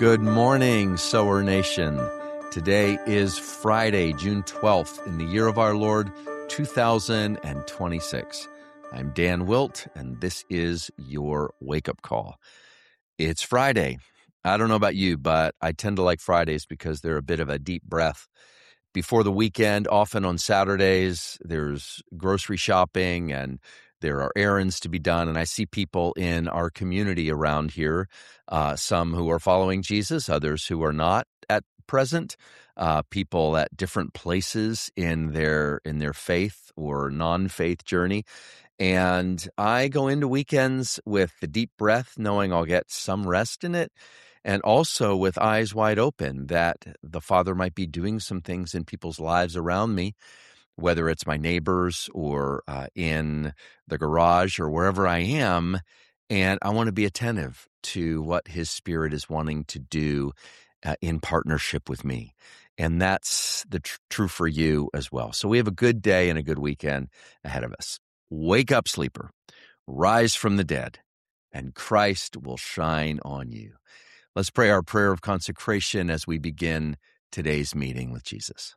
Good morning, Sower Nation. Today is Friday, June 12th, in the year of our Lord, 2026. I'm Dan Wilt, and this is your wake-up call. It's Friday. I don't know about you, but I tend to like Fridays because they're a bit of a deep breath. Before the weekend, often on Saturdays, there's grocery shopping and there are errands to be done. And I see people in our community around here, some who are following Jesus, others who are not at present, people at different places in their faith or non-faith journey. And I go into weekends with the deep breath, knowing I'll get some rest in it, and also with eyes wide open that the Father might be doing some things in people's lives around me, whether it's my neighbors or in the garage or wherever I am. And I want to be attentive to what His Spirit is wanting to do in partnership with me. And that's the true for you as well. So we have a good day and a good weekend ahead of us. Wake up, sleeper. Rise from the dead, and Christ will shine on you. Let's pray our prayer of consecration as we begin today's meeting with Jesus.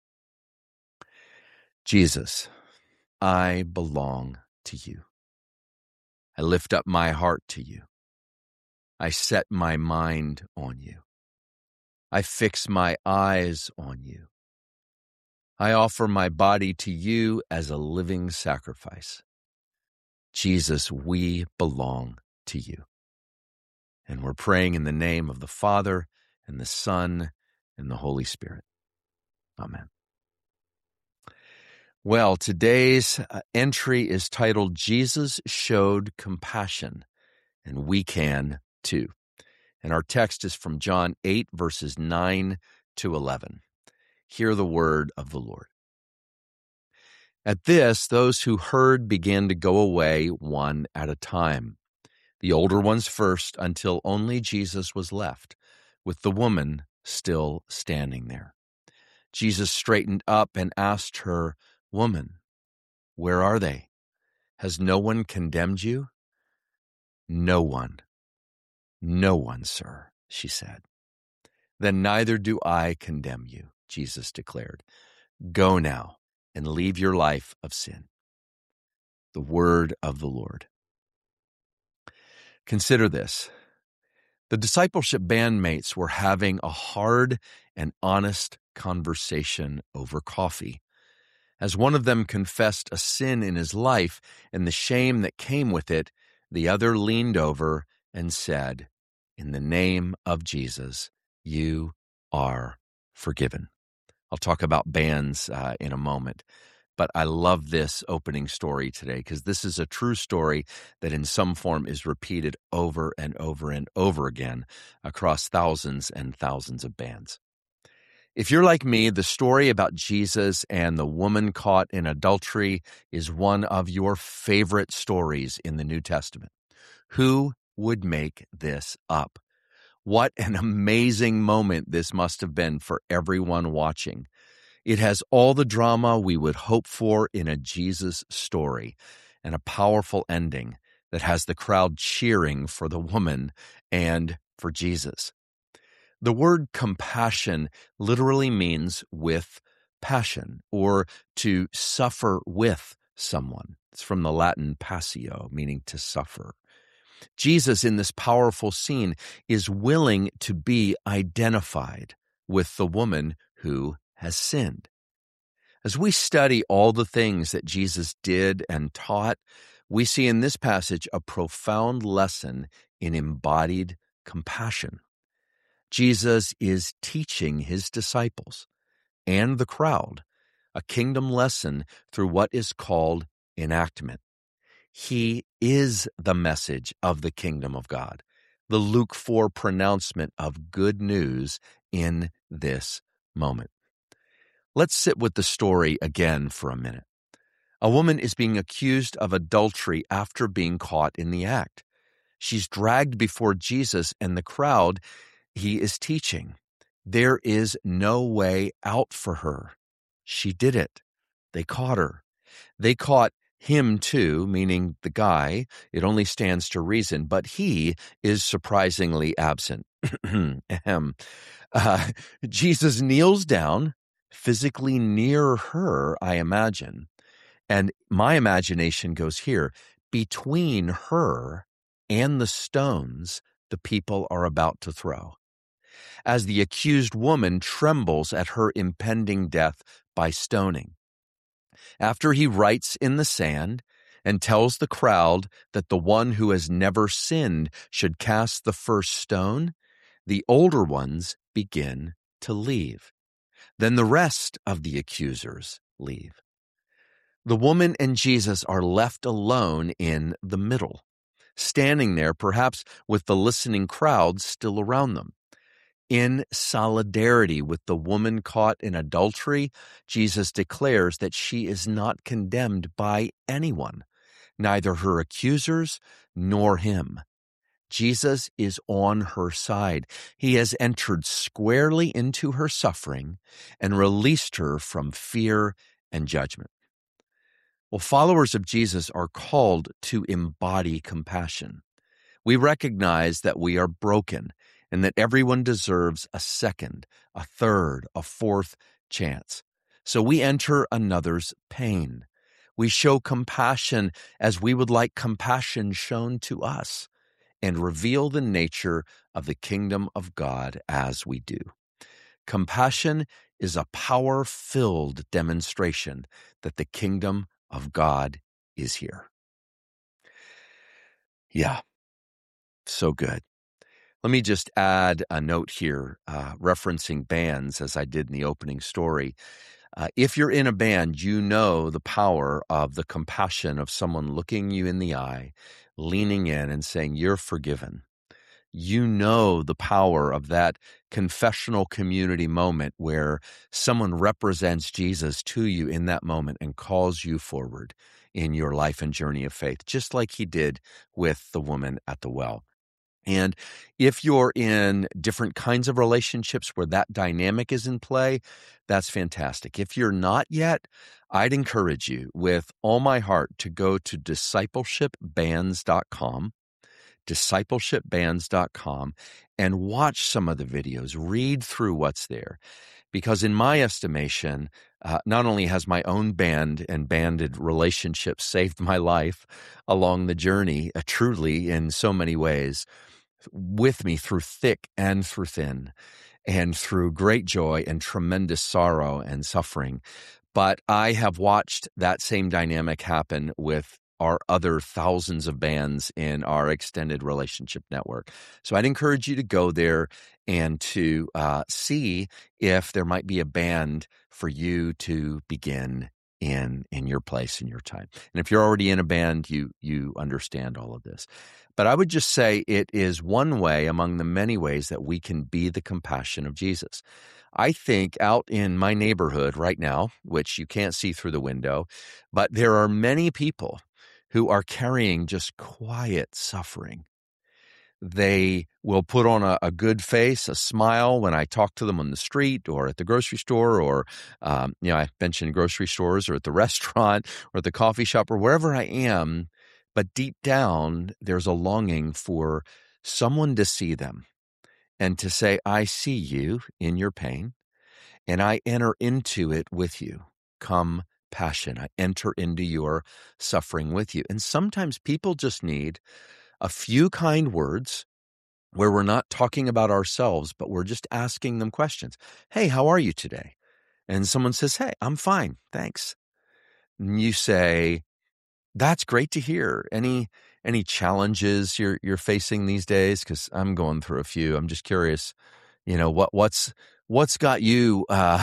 Jesus, I belong to you. I lift up my heart to you. I set my mind on you. I fix my eyes on you. I offer my body to you as a living sacrifice. Jesus, we belong to you. And we're praying in the name of the Father and the Son and the Holy Spirit. Amen. Well, today's entry is titled, Jesus Showed Compassion, and we can too. And our text is from John 8, verses 9 to 11. Hear the word of the Lord. At this, those who heard began to go away one at a time, the older ones first, until only Jesus was left, with the woman still standing there. Jesus straightened up and asked her, "Woman, where are they? Has no one condemned you?" No one, sir," she said. "Then neither do I condemn you," Jesus declared. "Go now and leave your life of sin." The word of the Lord. Consider this. The discipleship bandmates were having a hard and honest conversation over coffee. As one of them confessed a sin in his life and the shame that came with it, the other leaned over and said, "In the name of Jesus, you are forgiven." I'll talk about bands in a moment, but I love this opening story today because this is a true story that in some form is repeated over and over and over again across thousands and thousands of bands. If you're like me, the story about Jesus and the woman caught in adultery is one of your favorite stories in the New Testament. Who would make this up? What an amazing moment this must have been for everyone watching. It has all the drama we would hope for in a Jesus story and a powerful ending that has the crowd cheering for the woman and for Jesus. The word compassion literally means with passion or to suffer with someone. It's from the Latin passio, meaning to suffer. Jesus, in this powerful scene, is willing to be identified with the woman who has sinned. As we study all the things that Jesus did and taught, we see in this passage a profound lesson in embodied compassion. Jesus is teaching his disciples and the crowd a kingdom lesson through what is called enactment. He is the message of the kingdom of God, the Luke 4 pronouncement of good news in this moment. Let's sit with the story again for a minute. A woman is being accused of adultery after being caught in the act. She's dragged before Jesus and the crowd he is teaching. There is no way out for her. She did it. They caught her. They caught Him too, meaning the guy, it only stands to reason, but he is surprisingly absent. Ahem. Uh, Jesus kneels down, physically near her, I imagine. And my imagination goes here, between her and the stones the people are about to throw, as the accused woman trembles at her impending death by stoning. After he writes in the sand and tells the crowd that the one who has never sinned should cast the first stone, the older ones begin to leave. Then the rest of the accusers leave. The woman and Jesus are left alone in the middle, standing there perhaps with the listening crowd still around them. In solidarity with the woman caught in adultery, Jesus declares that she is not condemned by anyone, neither her accusers nor him. Jesus is on her side. He has entered squarely into her suffering and released her from fear and judgment. Well, followers of Jesus are called to embody compassion. We recognize that we are broken and that everyone deserves a second, a third, a fourth chance. So we enter another's pain. We show compassion as we would like compassion shown to us, and reveal the nature of the kingdom of God as we do. Compassion is a power-filled demonstration that the kingdom of God is here. Yeah, so good. Let me just add a note here, referencing bands as I did in the opening story. If you're in a band, you know the power of the compassion of someone looking you in the eye, leaning in and saying, "You're forgiven." You know the power of that confessional community moment where someone represents Jesus to you in that moment and calls you forward in your life and journey of faith, just like he did with the woman at the well. And if you're in different kinds of relationships where that dynamic is in play, that's fantastic. If you're not yet, I'd encourage you with all my heart to go to discipleshipbands.com, discipleshipbands.com, and watch some of the videos, read through what's there. Because in my estimation, not only has my own band and banded relationships saved my life along the journey, truly in so many ways, with me through thick and through thin, and through great joy and tremendous sorrow and suffering. But I have watched that same dynamic happen with our other thousands of bands in our extended relationship network. So I'd encourage you to go there and to see if there might be a band for you to begin in your place, in your time. And if you're already in a band, you understand all of this. But I would just say it is one way among the many ways that we can be the compassion of Jesus. I think out in my neighborhood right now, which you can't see through the window, but there are many people who are carrying just quiet suffering. They will put on a good face, a smile when I talk to them on the street or at the grocery store, or, I mentioned grocery stores, or at the restaurant or at the coffee shop or wherever I am. But deep down, there's a longing for someone to see them and to say, "I see you in your pain, and I enter into it with you. Compassion. I enter into your suffering with you." And sometimes people just need a few kind words where we're not talking about ourselves, but we're just asking them questions. "Hey, how are you today?" And someone says, "Hey, I'm fine, thanks." And you say, "That's great to hear. Any challenges you're facing these days? Because I'm going through a few. I'm just curious, what's got you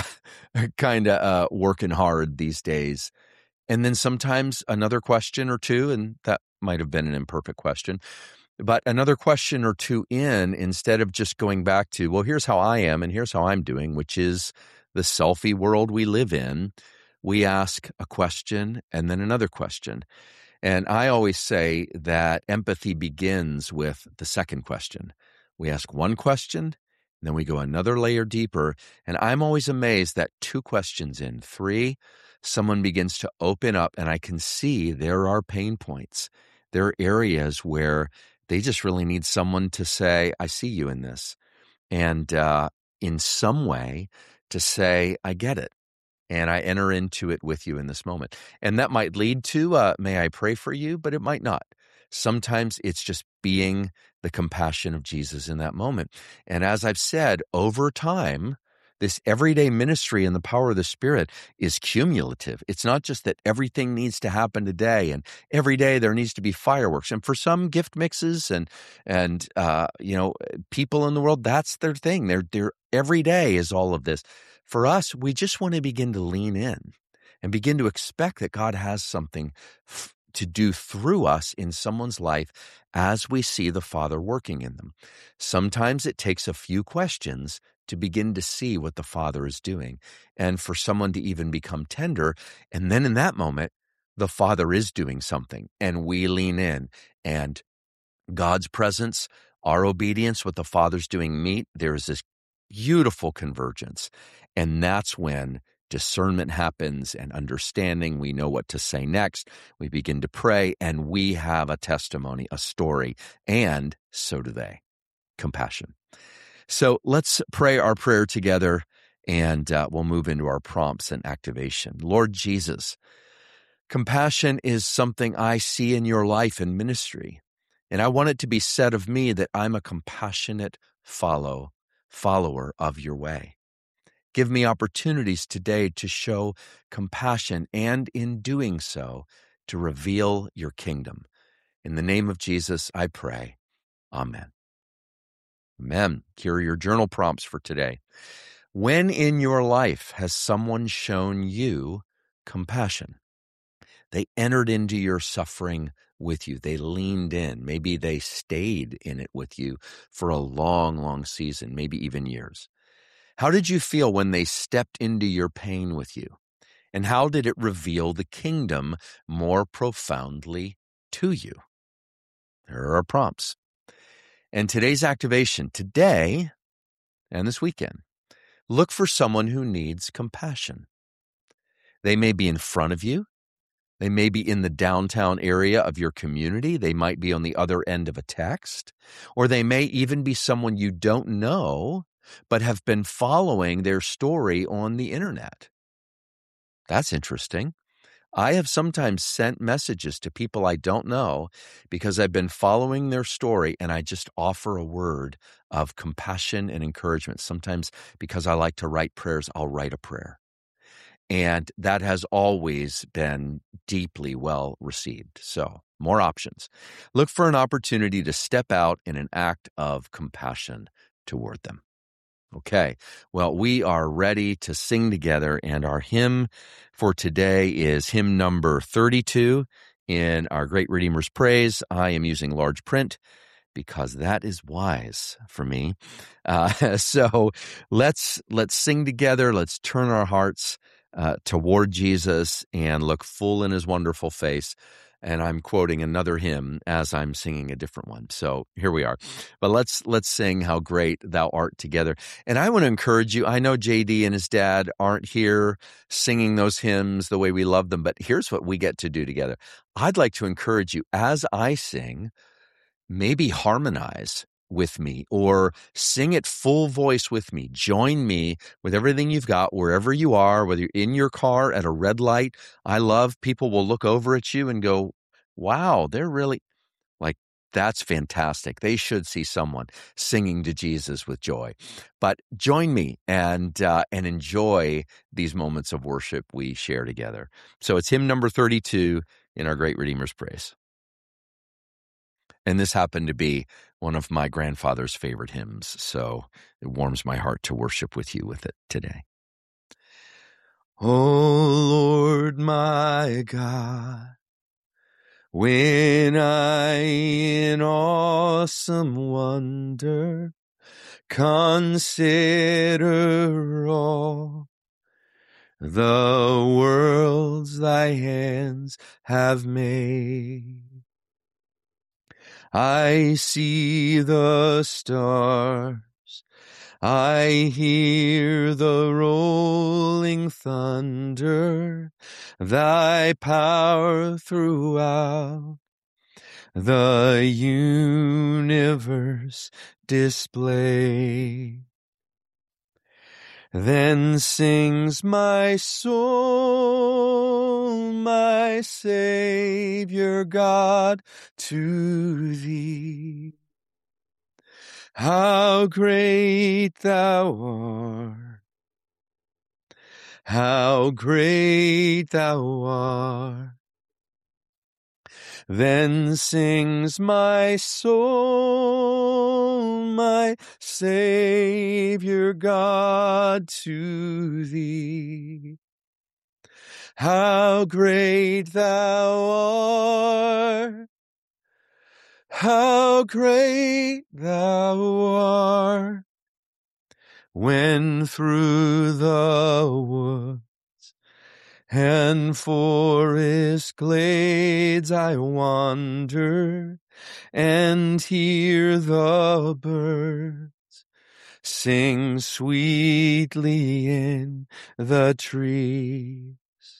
kind of working hard these days?" And then sometimes another question or two, and that might have been an imperfect question, but another question or two instead of just going back to, "Well, here's how I am and here's how I'm doing," which is the selfie world we live in, we ask a question and then another question. And I always say that empathy begins with the second question. We ask one question, then we go another layer deeper. And I'm always amazed that 2 questions in, 3, someone begins to open up and I can see there are pain points. There are areas where they just really need someone to say, I see you in this. And in some way to say, I get it. And I enter into it with you in this moment. And that might lead to, may I pray for you, but it might not. Sometimes it's just being the compassion of Jesus in that moment. And as I've said, over time, this everyday ministry and the power of the Spirit is cumulative. It's not just that everything needs to happen today and every day there needs to be fireworks. And for some gift mixes and people in the world, that's their thing. Their every day is all of this. For us, we just want to begin to lean in and begin to expect that God has something to do through us in someone's life as we see the Father working in them. Sometimes it takes a few questions to begin to see what the Father is doing and for someone to even become tender. And then in that moment, the Father is doing something and we lean in, and God's presence, our obedience, what the Father's doing meet. There is this beautiful convergence. And that's when discernment happens and understanding. We know what to say next. We begin to pray and we have a testimony, a story, and so do they. Compassion. So let's pray our prayer together and we'll move into our prompts and activation. Lord Jesus, compassion is something I see in your life and ministry. And I want it to be said of me that I'm a compassionate follower of your way. Give me opportunities today to show compassion and in doing so, to reveal your kingdom. In the name of Jesus, I pray. Amen. Amen. Here are your journal prompts for today. When in your life has someone shown you compassion? They entered into your suffering with you. They leaned in. Maybe they stayed in it with you for a long, long season, maybe even years. How did you feel when they stepped into your pain with you? And how did it reveal the kingdom more profoundly to you? There are our prompts. And today's activation, today and this weekend, look for someone who needs compassion. They may be in front of you. They may be in the downtown area of your community. They might be on the other end of a text. Or they may even be someone you don't know, but have been following their story on the internet. That's interesting. I have sometimes sent messages to people I don't know because I've been following their story, and I just offer a word of compassion and encouragement. Sometimes because I like to write prayers, I'll write a prayer. And that has always been deeply well received. So, more options. Look for an opportunity to step out in an act of compassion toward them. Okay, well, we are ready to sing together, and our hymn for today is hymn number 32 in our Great Redeemer's Praise. I am using large print because that is wise for me. So let's sing together. Let's turn our hearts toward Jesus and look full in his wonderful face. And I'm quoting another hymn as I'm singing a different one. So here we are. But let's sing How Great Thou Art together. And I want to encourage you. I know JD and his dad aren't here singing those hymns the way we love them, but here's what we get to do together. I'd like to encourage you as I sing, maybe harmonize with me or sing it full voice with me. Join me with everything you've got wherever you are, whether you're in your car at a red light. I love people will look over at you and go, wow, they're really like, that's fantastic. They should see someone singing to Jesus with joy. But join me and enjoy these moments of worship we share together. So it's hymn number 32 in our Great Redeemer's Praise. And this happened to be one of my grandfather's favorite hymns, so it warms my heart to worship with you with it today. O Lord my God, when I in awesome wonder consider all the worlds thy hands have made, I see the stars, I hear the rolling thunder, thy power throughout the universe display. Then sings my soul, my Savior God, to thee. How great thou art, how great thou art. Then sings my soul, my Savior God, to thee. How great thou art, how great thou art. When through the woods and forest glades I wander and hear the birds sing sweetly in the trees.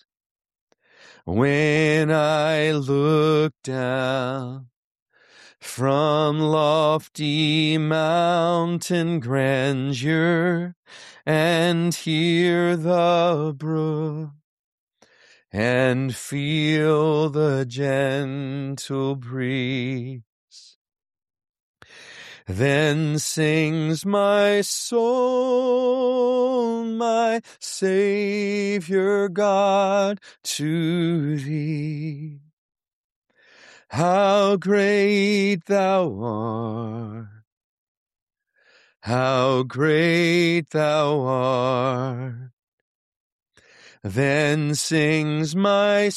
When I look down from lofty mountain grandeur and hear the brook and feel the gentle breeze, then sings my soul, my Savior God, to thee. How great thou art, how great thou art. Then sings my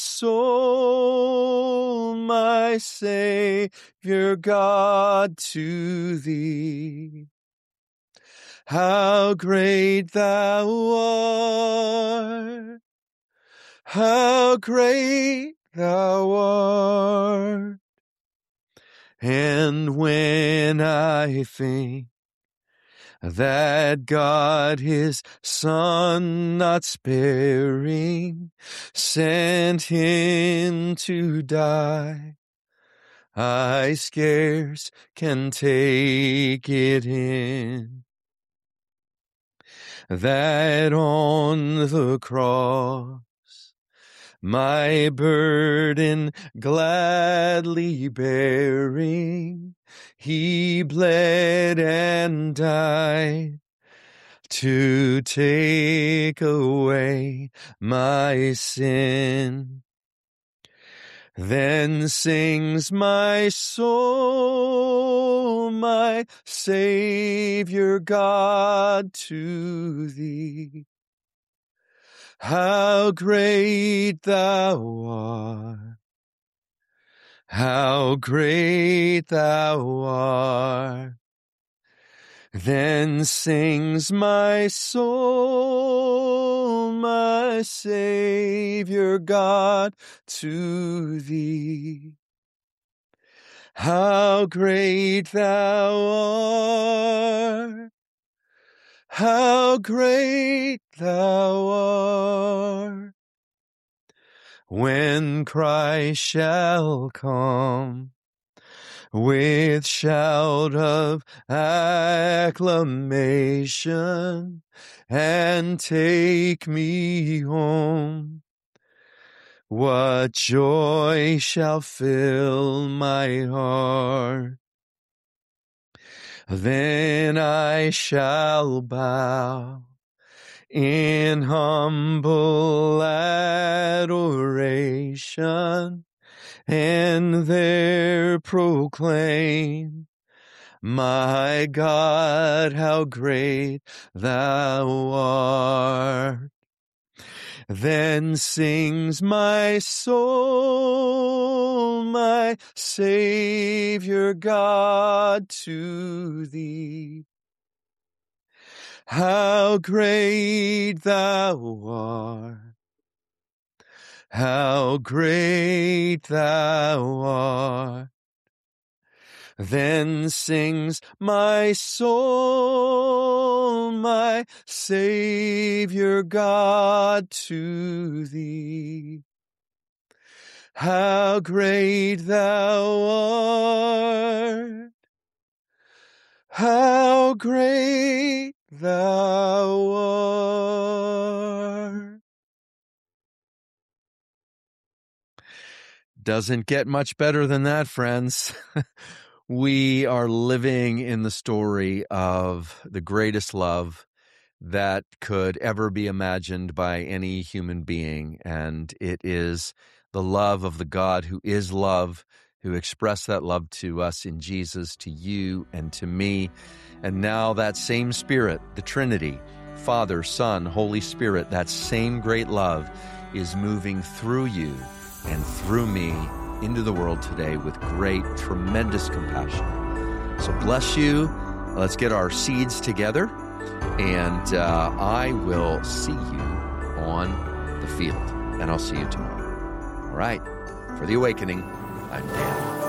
soul, my Savior God, to thee. How great thou art, how great thou art. And when I think that God his Son not sparing sent him to die, I scarce can take it in, that on the cross my burden gladly bearing, he bled and died to take away my sin. Then sings my soul, my Savior God, to thee. How great thou art, how great thou art. Then sings my soul, my Savior God, to thee. How great thou art, how great thou art. When Christ shall come with shout of acclamation and take me home, what joy shall fill my heart. Then I shall bow in humble adoration and there proclaim, my God, how great thou art. Then sings my soul, my Savior God, to thee. How great thou art, how great thou art. Then sings my soul, my Savior God, to thee. How great thou art, how great thou art. Doesn't get much better than that, friends. We are living in the story of the greatest love that could ever be imagined by any human being, and it is the love of the God who is love, who expressed that love to us in Jesus, to you and to me. And now that same Spirit, the Trinity, Father, Son, Holy Spirit, that same great love is moving through you and through me into the world today with great, tremendous compassion. So bless you. Let's get our seeds together, and I will see you on the field, and I'll see you tomorrow. All right. For The Awakening, I'm Dan.